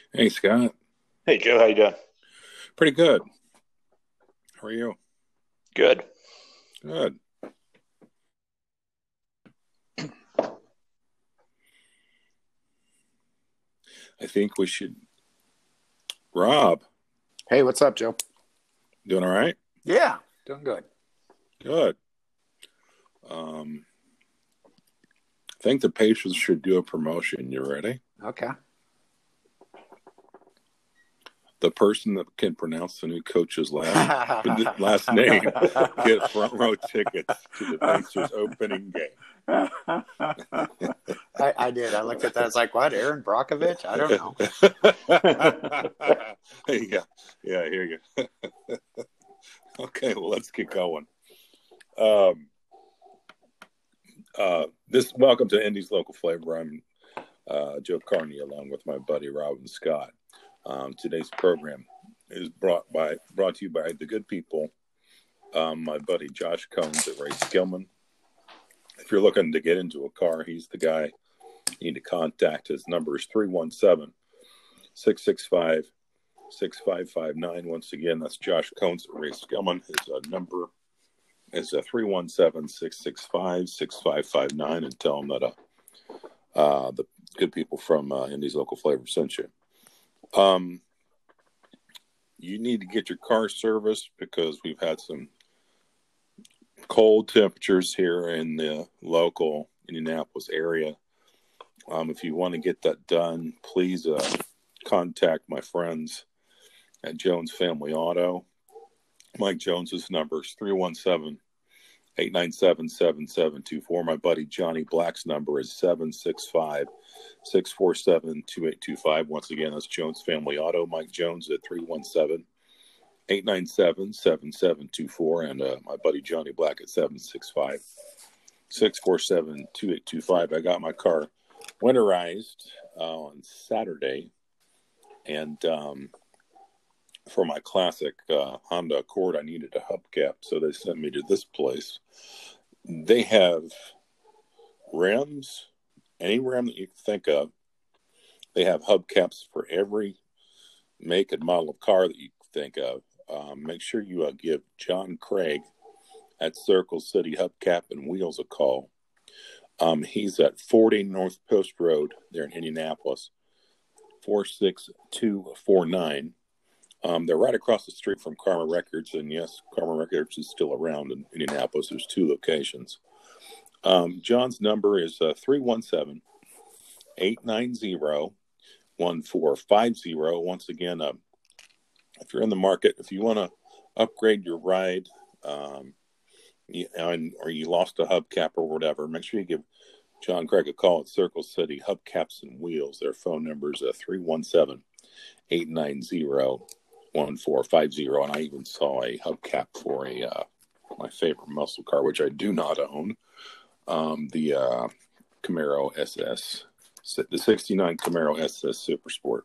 Hey, Scott. Hey Joe, how you doing? Pretty good. How are you? Good. Good. I think we should. Rob, Hey, what's up, Joe? doing all right? Yeah, doing good. Good. I think the Pacers should do a promotion. You ready? Okay. The person that can pronounce the new coach's last name get front row tickets to the Pacers opening game. I did. I looked at that. It's like, what? Aaron Brockovich? I don't know. Yeah, here you go. Okay, well, let's get going. Welcome to Indy's Local Flavor. I'm Joe Carney, along with my buddy Robin Scott. Today's program is brought to you by the good people. My buddy Josh Combs at Ray Skillman. If you're looking to get into a car, he's the guy you need to contact. His number is 317-665-6559. Once again, that's Josh Combs at Ray Skillman. His number is 317-665-6559, and tell him that the good people from Indy's Local Flavor sent you. You need to get your car serviced because we've had some cold temperatures here in the local Indianapolis area. If you want to get that done, please contact my friends at Jones Family Auto. Mike Jones's number is 317-897-7724. My buddy Johnny Black's number is 765-647-2825. Once again, that's Jones Family Auto. Mike Jones at 317-897-7724. And my buddy Johnny Black at 765-647-2825. I got my car winterized on Saturday. And for my classic Honda Accord, I needed a hubcap, so they sent me to this place. They have rims, any rim that you can think of. They have hubcaps for every make and model of car that you can think of. Make sure you give John Craig at Circle City Hubcap and Wheels a call. He's at 40 North Post Road there in Indianapolis, 46249. They're right across the street from Karma Records, and yes, Karma Records is still around in Indianapolis. There's two locations. John's number is 317-890-1450. Once again, if you're in the market, if you want to upgrade your ride, or you lost a hubcap or whatever, make sure you give John Craig a call at Circle City Hubcaps and Wheels. Their phone number is 317-890-1450. And I even saw a hubcap for my favorite muscle car, which I do not own, the Camaro SS, the 69 Camaro SS Super Sport.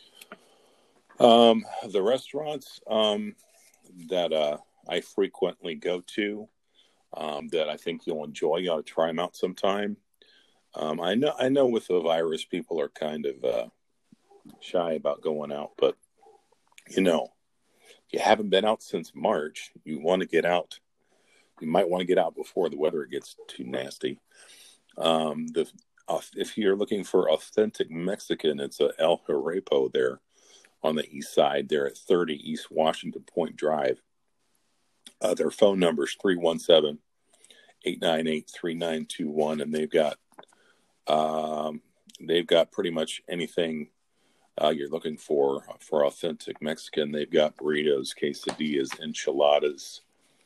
The restaurants that I frequently go to, that I think you'll enjoy, you ought to try them out sometime. I know with the virus, people are kind of shy about going out, but if you haven't been out since March, you want to get out. You might want to get out before the weather gets too nasty. If you're looking for authentic Mexican, it's a El Jarepo there on the east side. They're at 30 East Washington Point Drive. Their phone number is 317-898-3921, and they've got pretty much anything you're looking for authentic Mexican. They've got burritos, quesadillas, enchiladas,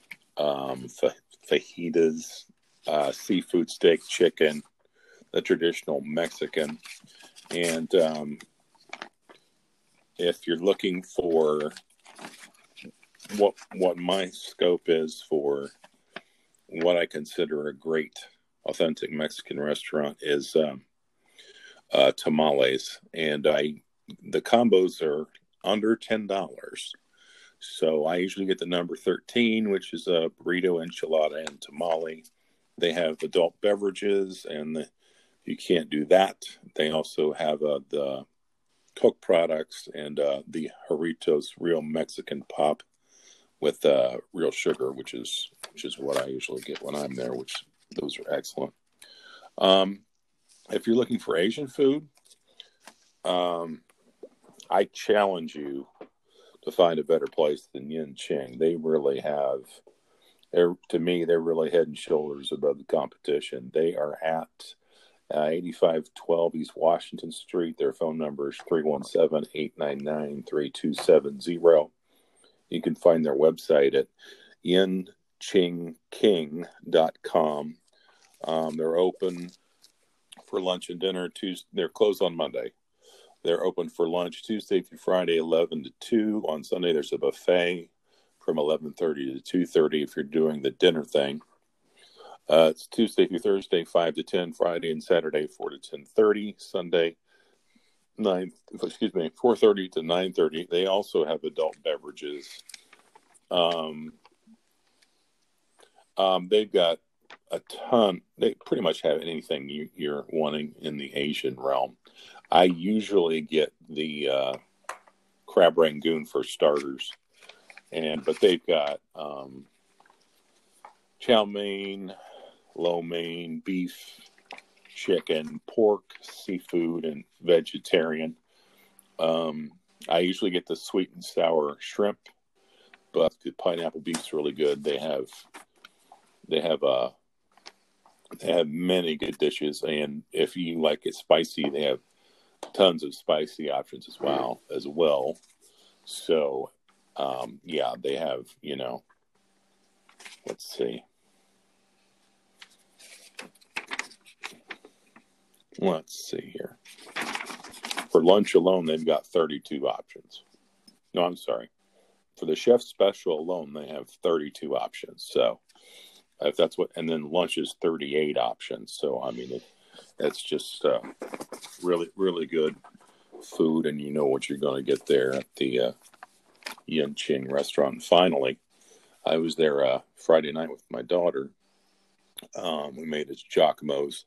fajitas, seafood steak, chicken, the traditional Mexican. And if you're looking for what my scope is for what I consider a great authentic Mexican restaurant is tamales, and the combos are under $10. So I usually get the number 13, which is a burrito, enchilada, and tamale. They have adult beverages, and if you can't do that, they also have the Coke products, and the Jarritos Real Mexican Pop with real sugar, which is what I usually get when I'm there. Which those are excellent. If you're looking for Asian food, I challenge you to find a better place than Yin Ching. They really have. To me, they're really head and shoulders above the competition. They are at 8512 East Washington Street. Their phone number is 317-899-3270. You can find their website at yinchingking.com. They're open for lunch and dinner Tuesday. They're closed on Monday. They're open for lunch Tuesday through Friday, 11 to 2. On Sunday, there's a buffet from 11:30 to 2:30 if you're doing the dinner thing. It's Tuesday through Thursday, 5 to 10. Friday and Saturday, 4 to 10:30. Sunday, 4:30 to 9:30. They also have adult beverages. They've got a ton. They pretty much have anything you're wanting in the Asian realm. I usually get the crab rangoon for starters, but they've got chow mein, lo mein, beef, chicken, pork, seafood, and vegetarian. I usually get the sweet and sour shrimp, but the pineapple beef's really good. They have many good dishes, and if you like it spicy, they have tons of spicy options as well. So, they have, let's see. Let's see here. For lunch alone, they've got 32 options. No, I'm sorry. For the chef special alone, they have 32 options. So, if that's and then lunch is 38 options. So, I mean, it's just really, really good food, and you know what you're going to get there at the Yin Ching restaurant. And finally, I was there Friday night with my daughter. We made it to Giacomo's.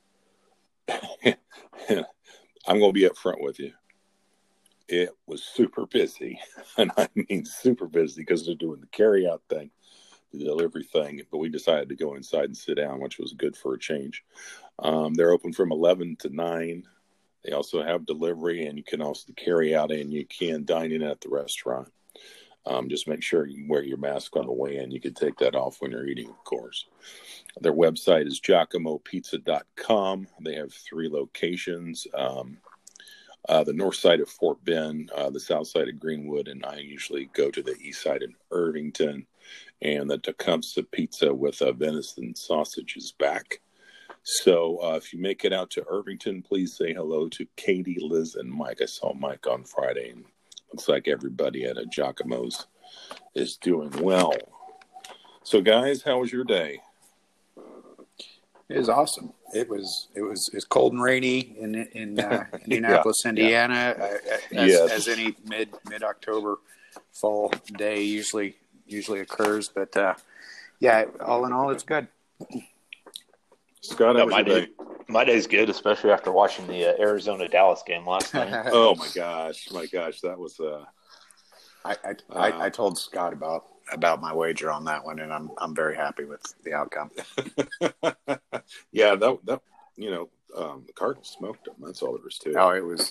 I'm going to be up front with you. It was super busy, and I mean super busy because they're doing the carry-out thing, the delivery thing, but we decided to go inside and sit down, which was good for a change. They're open from 11 to 9. They also have delivery, and you can also carry out, and you can dine in at the restaurant. Just make sure you wear your mask on the way in. You can take that off when you're eating, of course. Their website is giacomopizza.com. They have 3 locations. The north side of Fort Bend, the south side of Greenwood, and I usually go to the east side in Irvington. And the Tecumseh pizza with venison sausage is back. So if you make it out to Irvington, please say hello to Katie, Liz, and Mike. I saw Mike on Friday, and looks like everybody at Giacomo's is doing well. So, guys, how was your day? It was awesome. It was cold and rainy in Indianapolis, Indiana, as any mid October fall day usually occurs. But all in all, it's good. Scott, how was your day? My day's good, especially after watching the Arizona Dallas game last night. Oh my gosh, that was. I told Scott about my wager on that one, and I'm very happy with the outcome. Yeah, that the Cardinals smoked them. That's all there is to it. Oh, it was.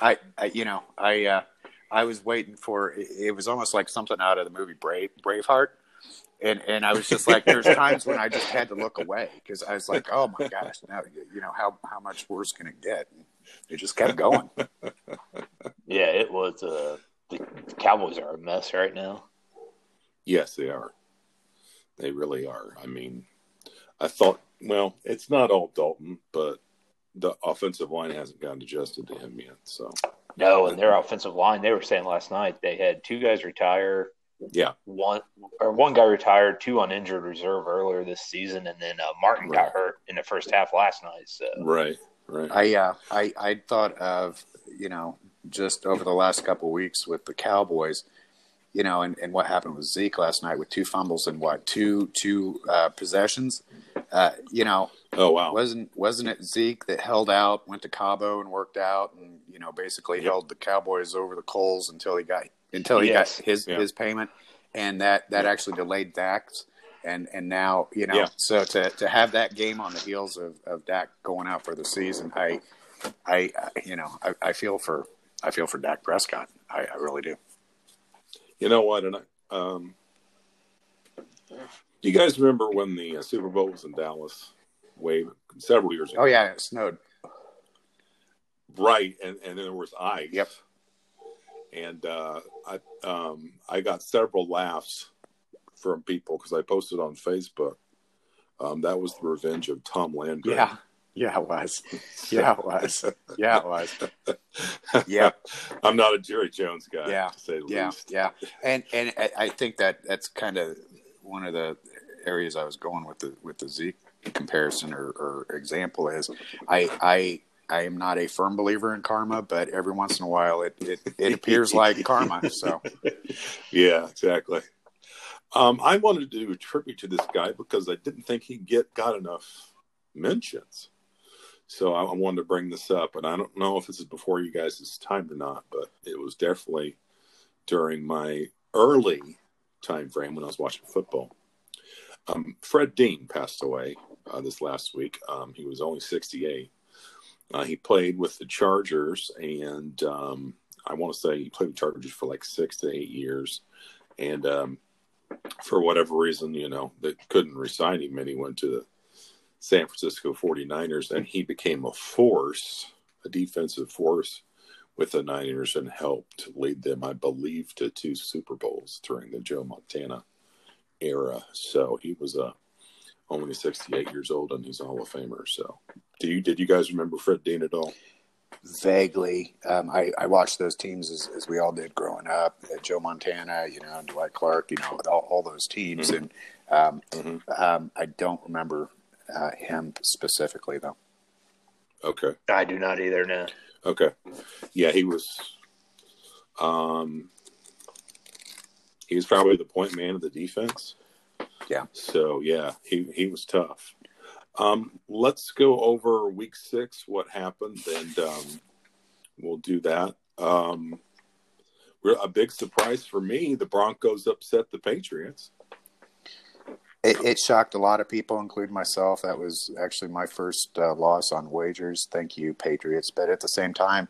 I was waiting for it. Was almost like something out of the movie Braveheart. And I was just like, there's times when I just had to look away because I was like, oh my gosh, now how much worse can it get? And it just kept going. Yeah, it was. The Cowboys are a mess right now. Yes, they are. They really are. I mean, I thought, well, it's not all Dalton, but the offensive line hasn't gotten adjusted to him yet. So no, and their offensive line, they were saying last night they had 2 guys retire. Yeah, one guy retired, 2 on injured reserve earlier this season, and then Martin got hurt in the first half last night. So right. I thought of just over the last couple of weeks with the Cowboys, and what happened with Zeke last night with 2 fumbles and two possessions. Oh wow! Wasn't it Zeke that held out, went to Cabo and worked out, and basically held the Cowboys over the coals until he got his payment, and that actually delayed Dak's, and now so to have that game on the heels of Dak going out for the season, I feel for Dak Prescott. I really do. You know what? And do you guys remember when the Super Bowl was in Dallas several years ago? Oh, yeah, it snowed. Right, and then there was ice. Yep. And I got several laughs from people because I posted on Facebook. That was the revenge of Tom Landry. Yeah, it was. Yeah, it was. Yeah, it was. Yeah. I'm not a Jerry Jones guy, to say the least. Yeah. And I think that's kind of one of the areas I was going with the Zeke comparison or example is I am not a firm believer in karma, but every once in a while it appears like karma. So yeah, exactly. I wanted to do a tribute to this guy because I didn't think he got enough mentions. So I wanted to bring this up, and I don't know if this is before you guys' time or not, but it was definitely during my early time frame when I was watching football. Fred Dean passed away this last week. He was only 68. He played with the Chargers, and I want to say he played with Chargers for like 6 to 8 years. And for whatever reason, they couldn't re-sign him, and he went to the San Francisco 49ers, and he became a defensive force with the Niners and helped lead them, I believe, to 2 Super Bowls during the Joe Montana era. So he was only 68 years old, and he's a Hall of Famer. So did you guys remember Fred Dean at all? Vaguely. I watched those teams as we all did growing up. Joe Montana, Dwight Clark, all those teams. And I don't remember him specifically, though. Okay. I do not either, no. Okay. Yeah, he was probably the point man of the defense. Yeah. So, yeah, he was tough. Let's go over week 6, what happened, and we'll do that. A big surprise for me, the Broncos upset the Patriots. It shocked a lot of people, including myself. That was actually my first loss on wagers. Thank you, Patriots. But at the same time,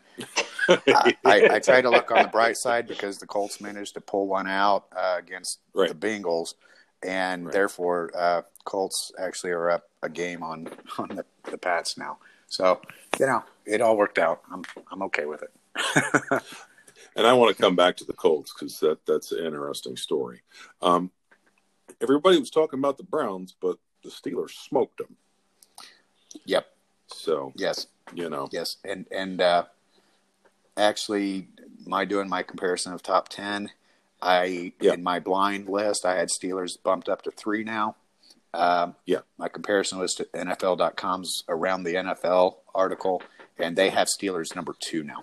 I try to look on the bright side because the Colts managed to pull one out against the Bengals. And therefore, Colts actually are up a game on the Pats now. So, it all worked out. I'm okay with it. And I want to come back to the Colts because that's an interesting story. Everybody was talking about the Browns, but the Steelers smoked them. Yep. So yes, yes, and actually, doing my comparison of top 10, in my blind list, I had Steelers bumped up to 3 now. My comparison was to NFL.com's Around the NFL article, and they have Steelers number 2 now.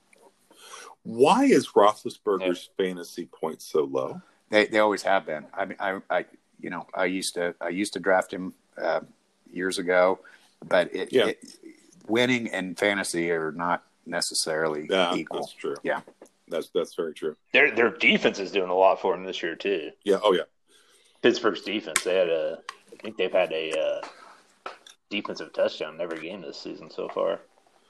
Why is Roethlisberger's fantasy points so low? They always have been. I mean, I used to draft him years ago, but winning and fantasy are not necessily equal. That's true. Yeah, that's very true. Their defense is doing a lot for them this year too. Yeah. Oh yeah. Pittsburgh's defense. I think they've had a defensive touchdown in every game this season so far.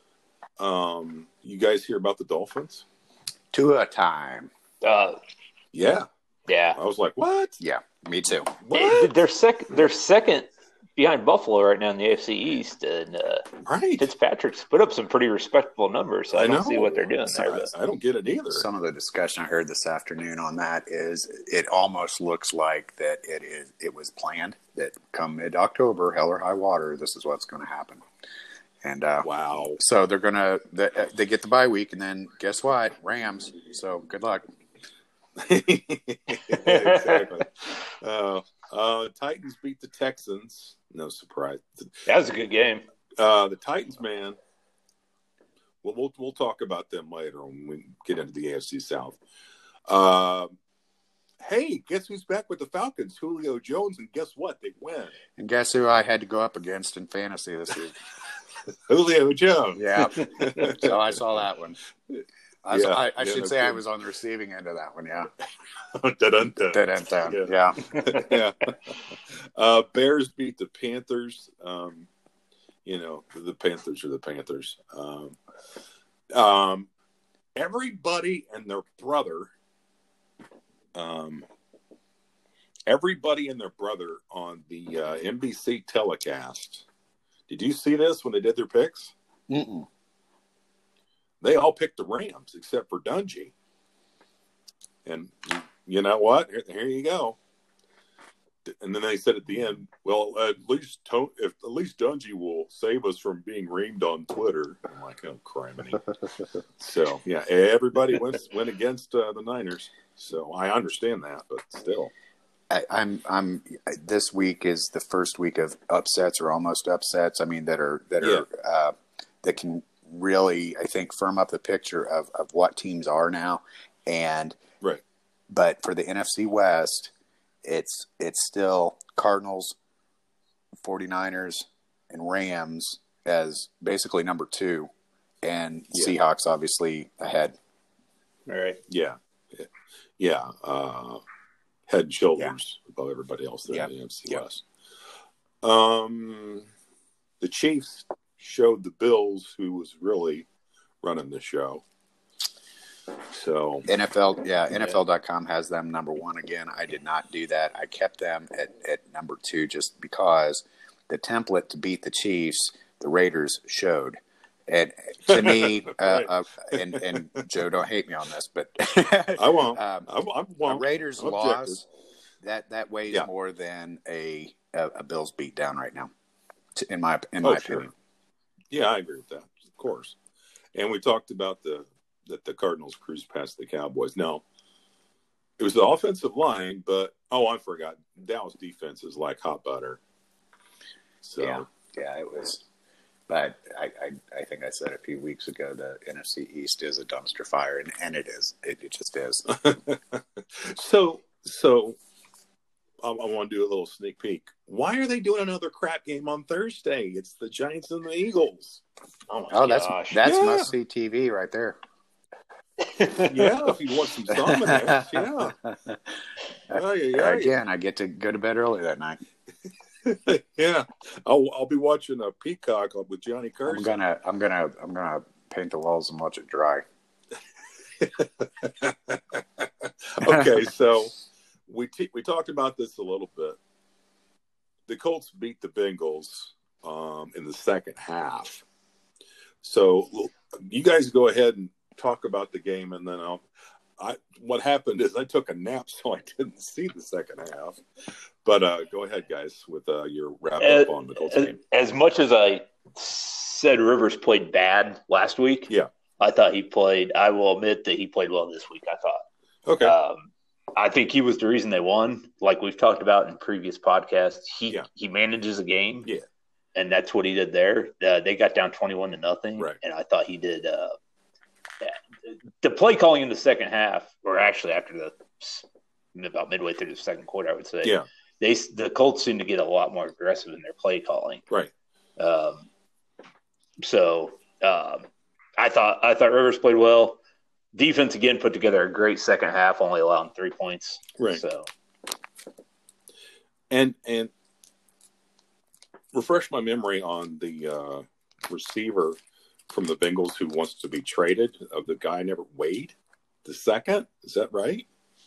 You guys hear about the Dolphins? 2 at a time. Yeah. Yeah. I was like, what? Yeah, me too. What? They're second behind Buffalo right now in the AFC East, and Fitzpatrick's put up some pretty respectable numbers. So I don't see what they're doing there. But I don't get it either. Some of the discussion I heard this afternoon on that is it almost looks like that it was planned that come mid-October, hell or high water, this is what's going to happen. And wow. So they're gonna they get the bye week, and then guess what? Rams. So good luck. Exactly. Titans beat the Texans. No surprise. That was a good game. The Titans, man. We'll talk about them later when we get into the AFC South. hey, guess who's back with the Falcons? Julio Jones, and guess what? They win. And guess who I had to go up against in fantasy this week? Julio Jones. Yeah. So I saw that one. I should say I was on the receiving end of that one, yeah. Dun-dun-dun. Yeah. Bears beat the Panthers. The Panthers are the Panthers. Everybody and their brother on the NBC telecast. Did you see this when they did their picks? Mm-mm. They all picked the Rams except for Dungy. And you know what? Here you go. And then they said at the end, well, at least Dungy will save us from being reamed on Twitter. I'm like, oh, criminy. So, yeah, everybody went against the Niners. So I understand that, but still. I'm. This week is the first week of upsets or almost upsets. I mean, that can really, I think, firm up the picture of what teams are now. And right. But for the NFC West, it's still Cardinals, 49ers, and Rams as basically number 2, and Seahawks obviously ahead. All right. Yeah. Head and shoulders above everybody else there in the NFC West. The Chiefs showed the Bills who was really running the show. So NFL.com has them number 1 again. I did not do that. I kept them at number 2 just because the template to beat the Chiefs, the Raiders showed. And to me, and Joe, don't hate me on this, but I won't. A Raiders loss that weighs more than a Bills beat down right now, in my opinion. Yeah, I agree with that, of course. And we talked about that the Cardinals cruised past the Cowboys. No, it was the offensive line, but I forgot. Dallas defense is like hot butter. So yeah, it was. But I think I said a few weeks ago the NFC East is a dumpster fire, and it is. It just is. So I want to do a little sneak peek. Why are they doing another crap game on Thursday? It's the Giants and the Eagles. Oh my gosh. That's must see TV right there. Yeah, if you want some dominance, yeah. Again, I get to go to bed early that night. Yeah, I'll be watching a Peacock with Johnny Carson. I'm gonna paint the walls and watch it dry. Okay, so we talked about this a little bit. The Colts beat the Bengals in the second half. So you guys go ahead and talk about the game, and then what happened is I took a nap, so I didn't see the second half. But go ahead, guys, with your wrap up on the Colts game. As much as I said Rivers played bad last week, I thought he played. I will admit that he played well this week. I thought. Okay. I think he was the reason they won. Like we've talked about in previous podcasts, he manages a game, and that's what he did there. They got down 21-0, right? And I thought he did. The play calling in the second half, or actually after about midway through the second quarter, I would say, the Colts seem to get a lot more aggressive in their play calling, right? So I thought Rivers played well. Defense again put together a great second half, only allowing 3 points. Right. So, and refresh my memory on the receiver from the Bengals who wants to be traded. Of the guy never Wade the second. Is that right?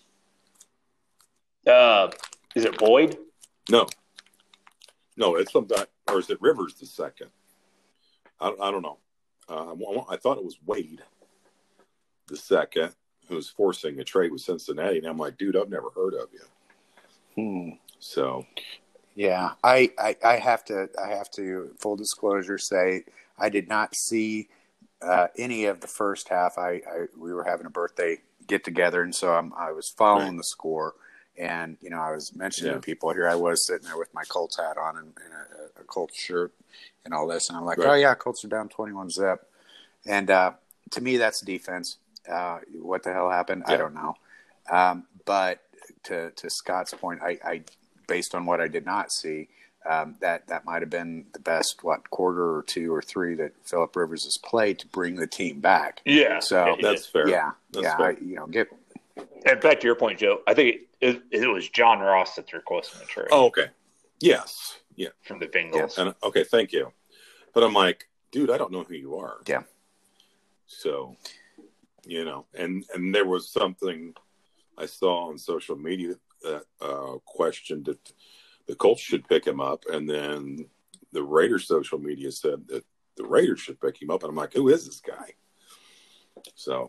Is it Boyd? No, it's some guy, or is it Rivers the second? I don't know. I thought it was Wade the second who was forcing a trade with Cincinnati, and I'm like, dude, I've never heard of you. So, yeah, I have to full disclosure say I did not see any of the first half. We were having a birthday get together, and so I was following the score, and I was mentioning to people, here I was sitting there with my Colts hat on and a Colts shirt and all this, and I'm like, oh yeah, Colts are down 21-0, and to me that's defense. What the hell happened? I don't know. But to Scott's point, I based on what I did not see, that might have been the best quarter or two or three that Phillip Rivers has played to bring the team back. Yeah, so that's fair. Yeah, that's fair. And back to your point, Joe. I think it was John Ross that's requesting the trade. Oh, okay. Yes. Yeah. From the Bengals. Yes. And, okay, thank you. But I'm like, dude, I don't know who you are. Yeah. So, and there was something I saw on social media that questioned if the Colts should pick him up, and then the Raiders social media said that the Raiders should pick him up, and I'm like, who is this guy? So,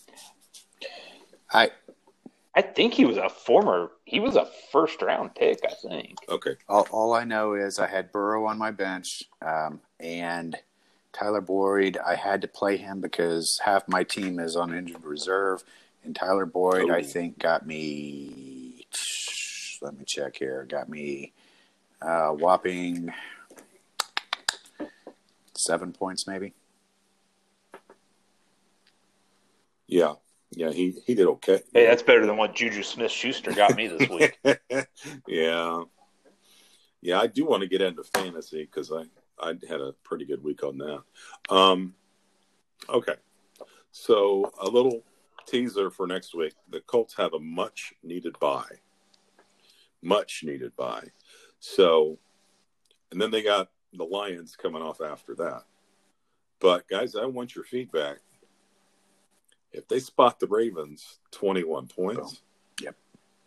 I think he was a first round pick, I think. Okay. All I know is I had Burrow on my bench, and Tyler Boyd, I had to play him because half my team is on injured reserve, and Tyler Boyd, I think, got me, let me check here, got me whopping 7 points maybe. Yeah, he did okay. Hey, that's better than what Juju Smith-Schuster got me this week. Yeah, I do want to get into fantasy because I had a pretty good week on that. Okay, so a little teaser for next week. The Colts have a much needed bye. So, and then they got the Lions coming off after that. But guys, I want your feedback. If they spot the Ravens 21 points, yep.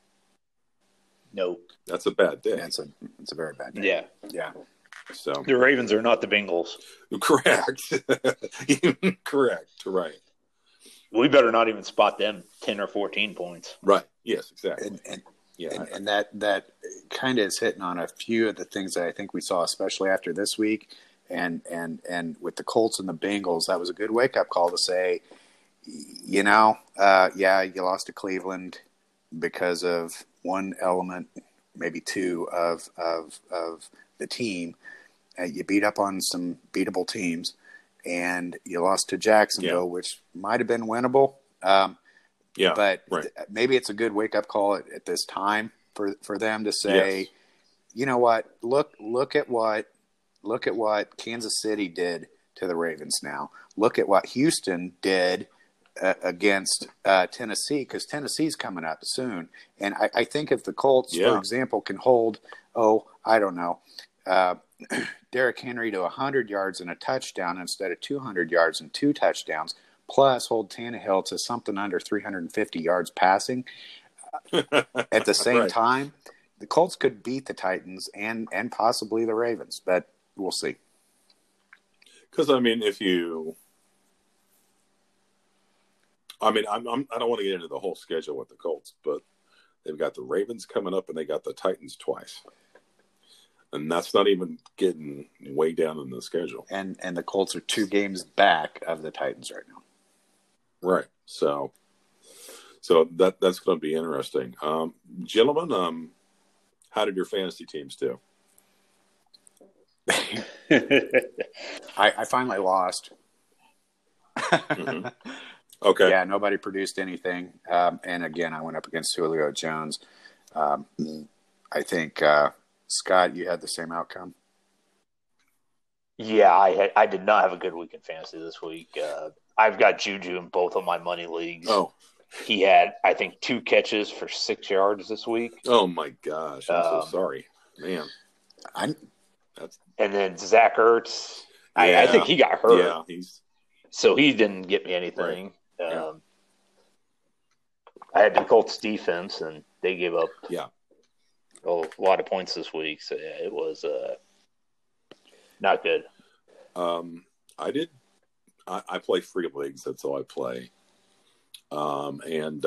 Nope. That's a bad day. It's a very bad day. Yeah. So the Ravens are not the Bengals. Correct. Correct. Right. We better not even spot them 10 or 14 points. Right. Yes, exactly. And that kind of is hitting on a few of the things that I think we saw, especially after this week, and with the Colts and the Bengals. That was a good wake up call to say, you lost to Cleveland because of one element, maybe two of the team. You beat up on some beatable teams, and you lost to Jacksonville, which might have been winnable. But maybe it's a good wake up call at this time for them to say, you know what, look at what Kansas City did to the Ravens. Now look at what Houston did against Tennessee, because Tennessee's coming up soon. And I think if the Colts, for example, can hold, Derrick Henry to 100 yards and a touchdown instead of 200 yards and 2 touchdowns, plus hold Tannehill to something under 350 yards passing at the same time, the Colts could beat the Titans and possibly the Ravens, but we'll see. Because, I don't want to get into the whole schedule with the Colts, but they've got the Ravens coming up and they got the Titans twice. And that's not even getting way down in the schedule. And the Colts are 2 games back of the Titans right now. Right. So that's going to be interesting. Gentlemen, how did your fantasy teams do? I finally lost. Mm-hmm. Okay. Yeah, nobody produced anything. And again, I went up against Julio Jones. I think, Scott, you had the same outcome. Yeah, I did not have a good week in fantasy this week. I've got Juju in both of my money leagues. Oh. He had, I think, 2 catches for 6 yards this week. Oh, my gosh. I'm so sorry. Man. And then Zach Ertz, I think he got hurt. Yeah, so he didn't get me anything. Right. I had the Colts defense, and they gave up a lot of points this week. So, it was not good. I play free leagues. That's all I play. And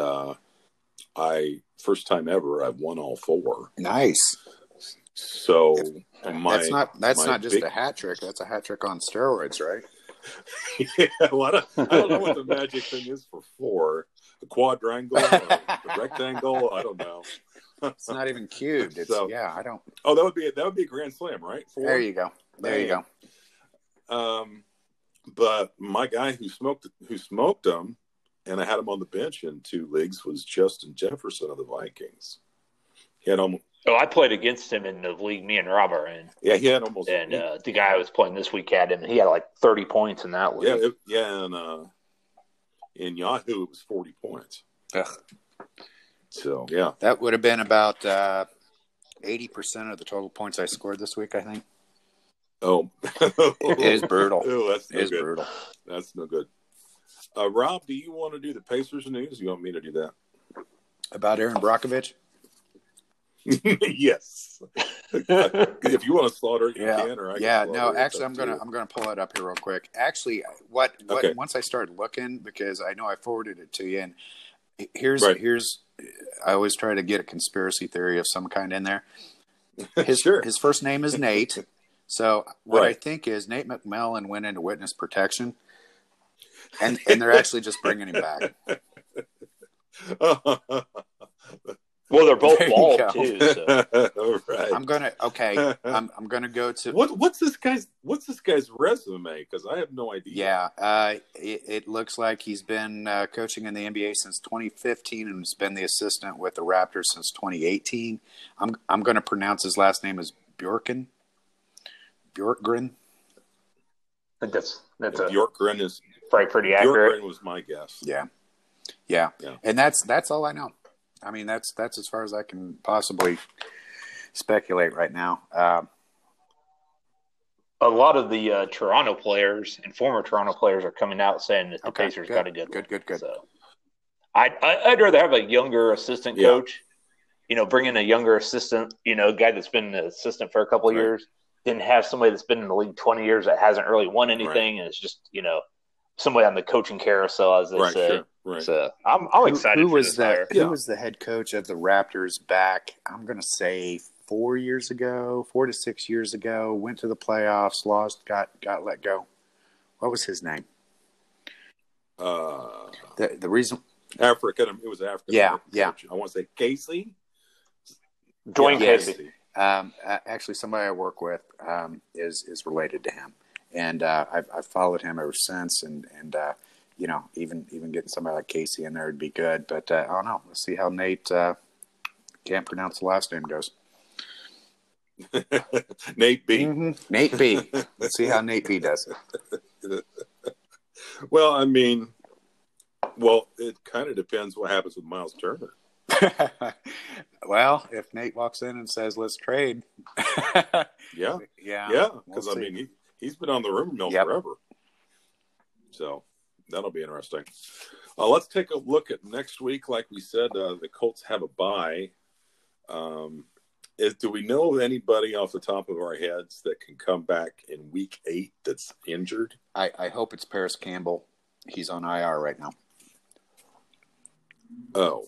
first time ever, I've won all 4. Nice. So that's not just a hat trick. That's a hat trick on steroids, right? Yeah. Well, I don't know what the magic thing is for 4. A quadrangle, a rectangle. I don't know. It's not even cubed. I don't. Oh, that would be a grand slam, right? 4? There you go. But my guy who smoked them and I had him on the bench in 2 leagues, was Justin Jefferson of the Vikings. He had almost. Oh, I played against him in the league me and Rob are in. Yeah, he had almost. And the guy I was playing this week had him. He had like 30 points in that league. And in Yahoo, it was 40 points. Ugh. So, yeah. That would have been about 80% of the total points I scored this week, I think. Oh. It is brutal. Oh, that's no good. Brutal. That's no good. Rob, do you want to do the Pacers news? Or you want me to do that? About Aaron Brockovich? Yes. If you want to slaughter it, you can. Or I can actually, I'm gonna pull it up here real quick. Actually, what once I started looking, because I know I forwarded it to you, and here's I always try to get a conspiracy theory of some kind in there. His first name is Nate. So what I think is Nate McMillan went into witness protection, and they're actually just bringing him back. Well, they're both bald too. So. Right. I'm gonna go to what's this guy's resume? Because I have no idea. Yeah, it looks like he's been coaching in the NBA since 2015 and has been the assistant with the Raptors since 2018. I'm going to pronounce his last name as Bjorkgren. I think that's Bjorkgren is probably pretty accurate. Bjorkgren was my guess. Yeah, and that's all I know. I mean, that's as far as I can possibly speculate right now. A lot of the Toronto players and former Toronto players are coming out saying that the Pacers got a good. So I'd rather have a younger assistant coach, bring in a younger assistant, a guy that's been an assistant for a couple of years, than have somebody that's been in the league 20 years that hasn't really won anything, and it's just, somebody on the coaching carousel, as they say. Sure. Right. So I'm excited. Who was that? Who was the head coach of the Raptors back? I'm going to say 4 to 6 years ago. Went to the playoffs, lost, got let go. What was his name? The reason African. It was African. Yeah. I want to say Casey. Dwayne Casey. Actually, somebody I work with is related to him, and I've followed him ever since, and even getting somebody like Casey in there would be good. But I don't know. Let's see how Nate can't pronounce the last name goes. Nate B. Mm-hmm. Nate B. Let's see how Nate B does it. Well, I mean, it kind of depends what happens with Miles Turner. Well, if Nate walks in and says, "Let's trade," yeah, because I mean, he's been on the rumor mill forever. So that'll be interesting. Let's take a look at next week. Like we said, the Colts have a bye. Do we know of anybody off the top of our heads that can come back in week 8 that's injured? I hope it's Paris Campbell. He's on IR right now. Oh.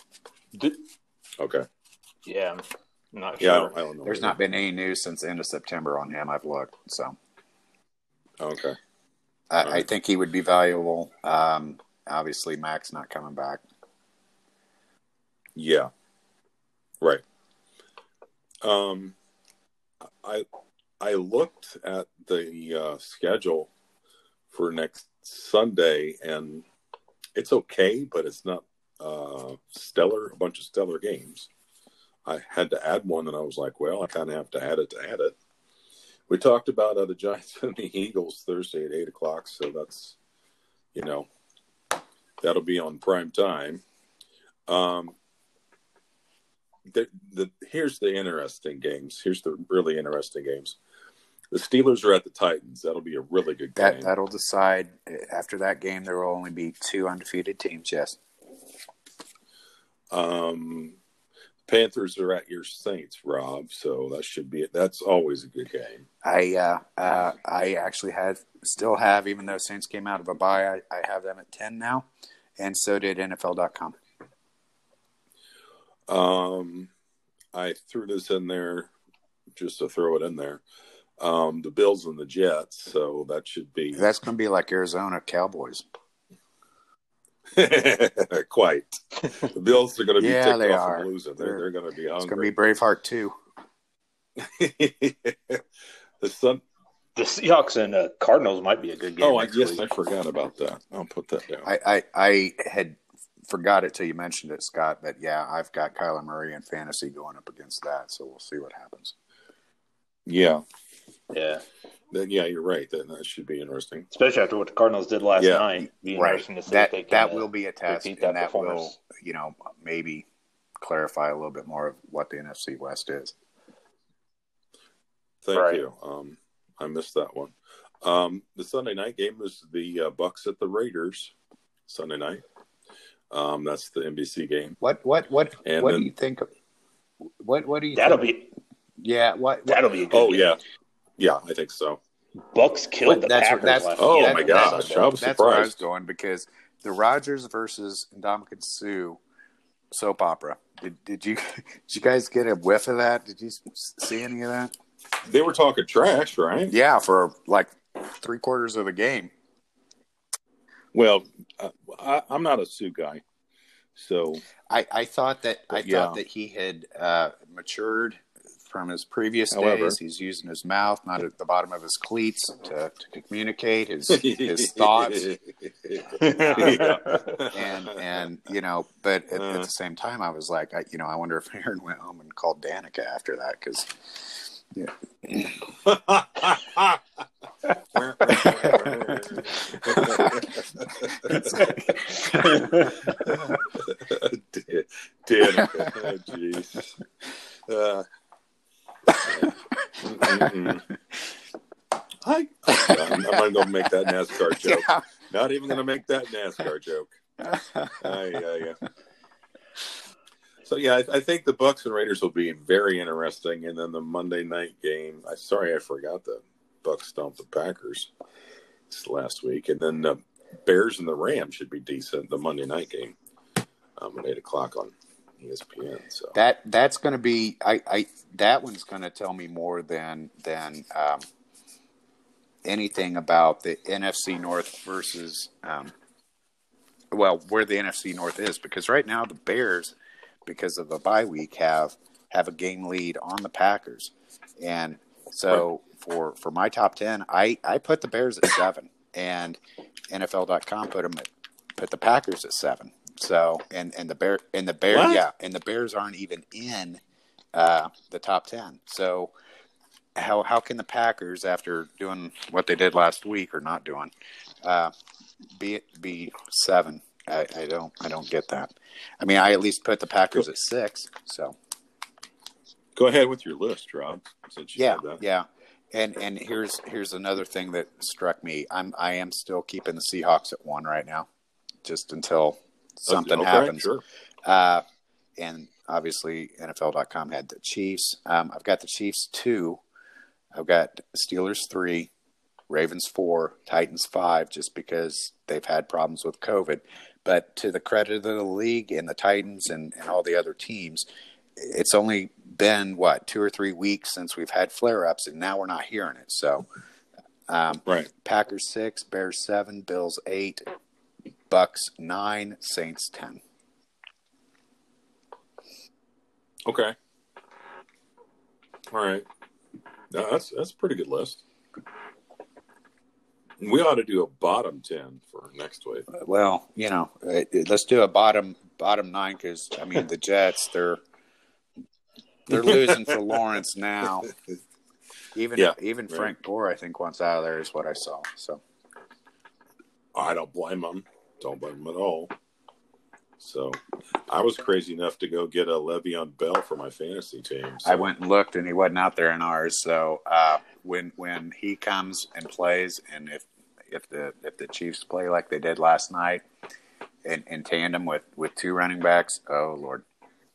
Okay. Yeah, I'm not sure. Yeah, I don't know. There's not been any news since the end of September on him. I've looked. So. Okay. I think he would be valuable. Obviously, Mac's not coming back. Yeah. Right. I looked at the schedule for next Sunday, and it's okay, but it's not stellar. A bunch of stellar games. I had to add one, and I was like, well, I kind of have to add it. We talked about the Giants and the Eagles Thursday at 8:00, so that's, that'll be on prime time. Here's the interesting games. Here's the really interesting games. The Steelers are at the Titans. That'll be a really good game. That'll decide. After that game, there will only be 2 undefeated teams, yes. Panthers are at your Saints, Rob, so that should be it. That's always a good game. I actually still have, even though Saints came out of a bye, I have them at 10 now, and so did NFL.com. I threw this in there just to throw it in there. The Bills and the Jets, so that should be... That's going to be like Arizona Cowboys. Quite. The Bills are going to be ticked they off are. and losing. They're going to be hungry. It's going to be Braveheart 2. The Seahawks and Cardinals might be a good game. Oh, yes, I forgot about that. I'll put that down. I had forgot it till you mentioned it, Scott. But yeah, I've got Kyler Murray in fantasy going up against that, so we'll see what happens. Yeah. Then, you're right. That should be interesting, especially after what the Cardinals did last night. Be interesting to see if they can, that will be a test, and that will, maybe clarify a little bit more of what the NFC West is. Thank you. I missed that one. The Sunday night game was the Bucks at the Raiders. Sunday night. That's the NBC game. What do you think? What do you? That'll think? Be. Yeah. That'll be a good game. Yeah, I think so. Bucks killed the Packers last week. Oh my gosh, I was surprised. That's where I was going, because the Rodgers versus Ndamukong Suh soap opera. Did you guys get a whiff of that? Did you see any of that? They were talking trash, right? Yeah, for like 3/4 of the game. Well, I'm not a Suh guy, so I thought that he had matured from his previous days. He's using his mouth, not at the bottom of his cleats, to communicate his thoughts. And but at the same time, I was like, I wonder if Aaron went home and called Danica after that, because. Yeah. Jeez. I'm not going to make that NASCAR joke. Yeah. Not even going to make that NASCAR joke. Yeah. So I think the Bucks and Raiders will be very interesting, and then the Monday night game. I forgot the Bucks stomped the Packers last week, and then the Bears and the Rams should be decent. The Monday night game at 8:00 on ESPN. So that's going to be that one's going to tell me more than anything about the NFC North versus where the NFC North is, because right now the Bears, because of the bye week, have a game lead on the Packers, and so for my top 10, I put the Bears at 7, and NFL.com put the Packers at 7. So and the Bears aren't even in the top 10. So how can the Packers, after doing what they did last week or not doing, be 7? I don't get that. I mean, I at least put the Packers at 6. So go ahead with your list, Rob. Since you said that. Yeah. And here's another thing that struck me. I am still keeping the Seahawks at 1 right now, just until something happens. Sure. And obviously NFL.com had the Chiefs. I've got the Chiefs 2. I've got Steelers 3, Ravens 4, Titans 5, just because they've had problems with COVID. But to the credit of the league and the Titans and all the other teams, it's only been 2 or 3 weeks since we've had flare-ups, and now we're not hearing it. So right. Packers 6, Bears 7, Bills 8, Bucks 9, Saints 10. Okay. All right. No, that's a pretty good list. We ought to do a bottom 10 for next week. Well, let's do a bottom 9, because I mean the Jets, they're losing for Lawrence now. Even Frank Gore, I think, wants out of there, is what I saw. So I don't blame him. Don't blame him at all. So I was crazy enough to go get a Le'Veon Bell for my fantasy team. So. I went and looked, and he wasn't out there in ours. So when he comes and plays, and if the Chiefs play like they did last night, in tandem with 2 running backs, oh Lord.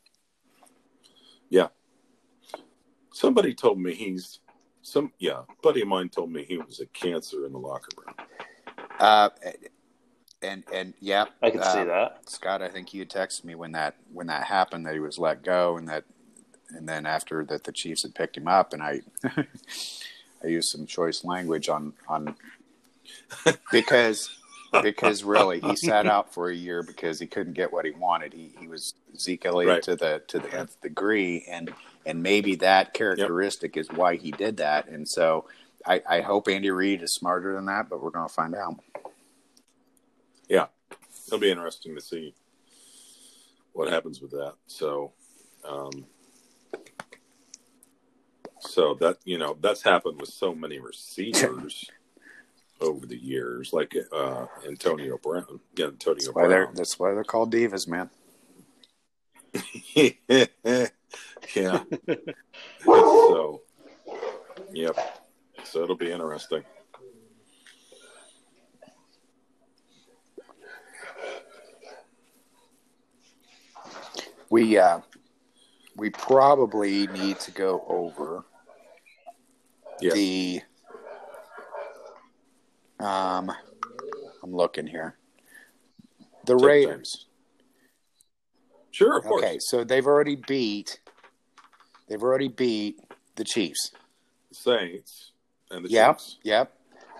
Yeah. Somebody told me buddy of mine told me he was a cancer in the locker room. And yeah, I can see that. Scott, I think you had texted me when that happened, that he was let go, and then after that the Chiefs had picked him up, and I used some choice language on because really he sat out for a year because he couldn't get what he wanted. He was Zeke Elliott to the nth degree, and maybe that characteristic is why he did that. And so I hope Andy Reid is smarter than that, but we're going to find out. Yeah, it'll be interesting to see what happens with that. So, so that that's happened with so many receivers over the years, like Antonio Brown. Yeah, Antonio Brown. That's why they're called divas, man. Yeah. So, yep. So it'll be interesting. We probably need to go over the. I'm looking here. The Raiders. Sure, of course. Okay, so they've already beat the Chiefs. The Saints and the Chiefs. Yep.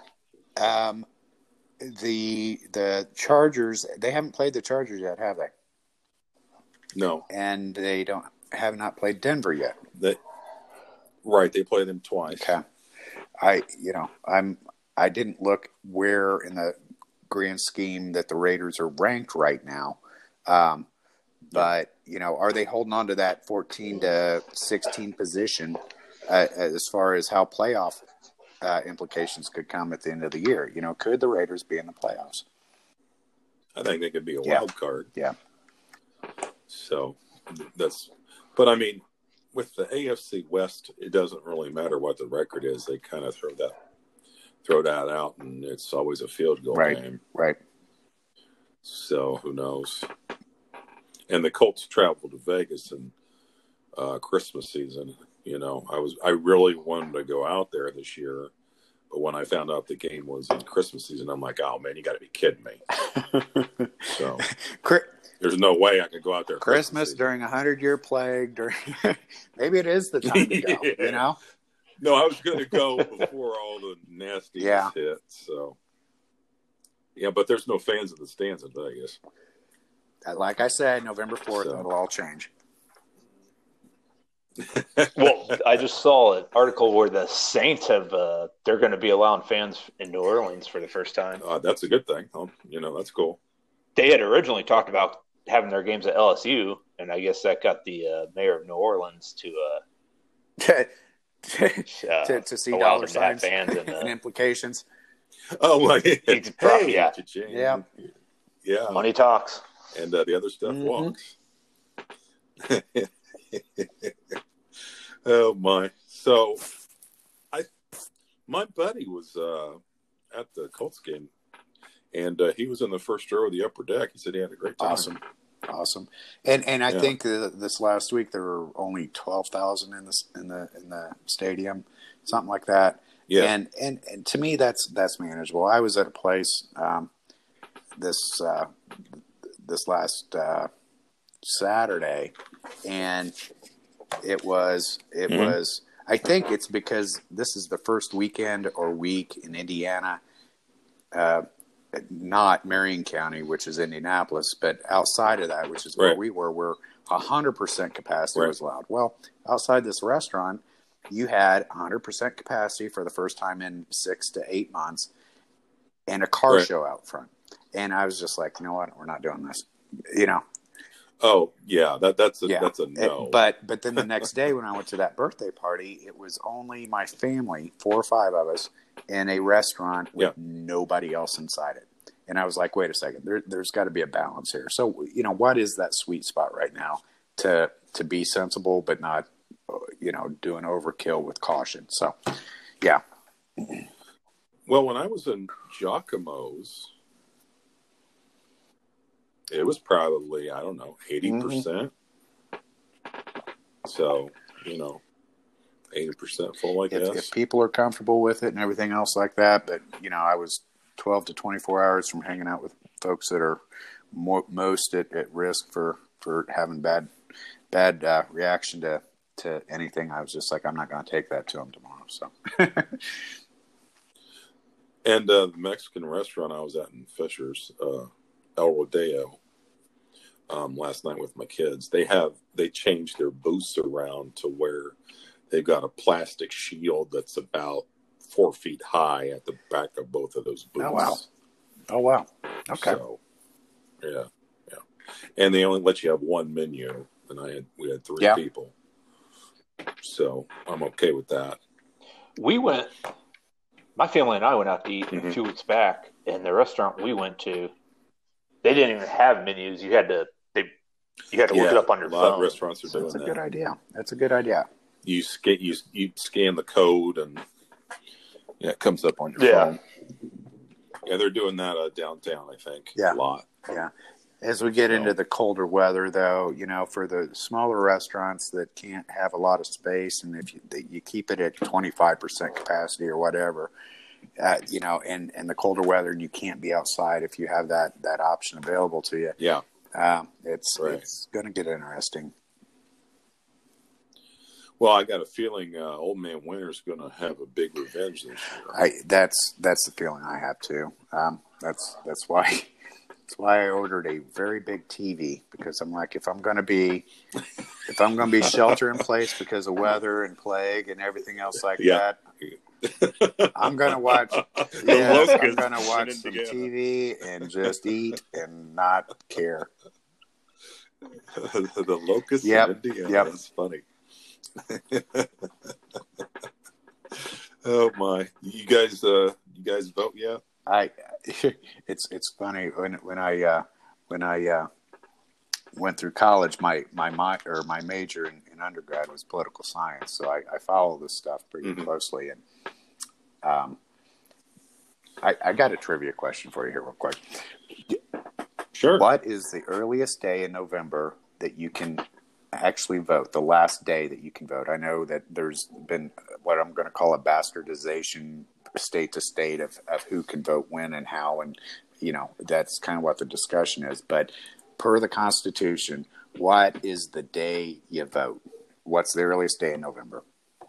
The Chargers, they haven't played the Chargers yet, have they? No. And they have not played Denver yet. They play them twice. Okay. I didn't look where in the grand scheme that the Raiders are ranked right now. But, are they holding on to that 14 to 16 position as far as how playoff implications could come at the end of the year? Could the Raiders be in the playoffs? I think they could be a wild card. Yeah. So but I mean, with the AFC West, it doesn't really matter what the record is. They kind of throw that out, and it's always a field goal game. Right. So who knows? And the Colts traveled to Vegas in Christmas season. I really wanted to go out there this year, but when I found out the game was in Christmas season, I'm like, oh man, you got to be kidding me. So there's no way I could go out there. Christmas during 100-year plague. Maybe it is the time to go. Yeah. No, I was going to go before all the nastiness hit. So yeah, but there's no fans in the stands in Vegas. Like I said, November 4th, it'll all change. Well, I just saw an article where the Saints they're going to be allowing fans in New Orleans for the first time. That's a good thing. That's cool. They had originally talked about having their games at LSU, and I guess that got the mayor of New Orleans to see dollar signs and implications. Oh, my God. Yeah. Money talks. And the other stuff walks. Oh my! So, my buddy was at the Colts game, and he was in the first row of the upper deck. He said he had a great time. Awesome. And I think this last week there were only 12,000 in the stadium, something like that. Yeah. And to me that's manageable. I was at a place this last Saturday, and it was I think it's because this is the first weekend or week in Indiana, not Marion County, which is Indianapolis, but outside of that, which is where we were, where 100% capacity was allowed. Well, outside this restaurant, you had 100% capacity for the first time in 6 to 8 months, and a car show out front. And I was just like, you know what? We're not doing this. Oh yeah, that's a no. But then the next day when I went to that birthday party, it was only my family, 4 or 5 of us, in a restaurant with nobody else inside it. And I was like, wait a second, there's got to be a balance here. So what is that sweet spot right now to be sensible but not doing overkill with caution? So yeah. Well, when I was in Giacomo's, it was probably, 80%. So, 80% full, I guess. If people are comfortable with it and everything else like that, but, I was 12 to 24 hours from hanging out with folks that are most at risk for having bad reaction to anything. I was just like, I'm not going to take that to them tomorrow. So. And the Mexican restaurant I was at in Fishers, El Rodeo, last night with my kids, they changed their booths around to where they've got a plastic shield that's about 4 feet high at the back of both of those booths. Oh wow. Okay. So, yeah. And they only let you have one menu, and we had 3 people. So I'm okay with that. My family and I went out to eat a few weeks back, and the restaurant we went to, they didn't even have menus. You had to look it up on your phone. A lot of restaurants are doing that. That's a good idea. That's a good idea. You scan the code, and it comes up on your phone. Yeah, they're doing that downtown, I think. Yeah. A lot. Yeah. As we get into the colder weather, though, for the smaller restaurants that can't have a lot of space, and if you keep it at 25% capacity or whatever, and the colder weather, and you can't be outside, if you have that option available to you, it's going to get interesting. Well, I got a feeling Old Man Winter's going to have a big revenge this year. That's the feeling I have too. That's why. That's why I ordered a very big TV, because I'm like, if I'm going to be shelter in place because of weather and plague and everything else like that, I'm going to watch. I'm going to watch some TV and just eat and not care. The locusts in Indiana. Yep. That's funny. Oh my! You guys vote yet? It's funny when I went through college, my major in undergrad was political science, so I follow this stuff pretty closely. And I got a trivia question for you here, real quick. Sure. What is the earliest day in November that you can actually vote? The last day that you can vote. I know that there's been what I'm going to call a bastardization state to state of who can vote when and how, and that's kind of what the discussion is. But per the Constitution, what is the day you vote? What's the earliest day in November?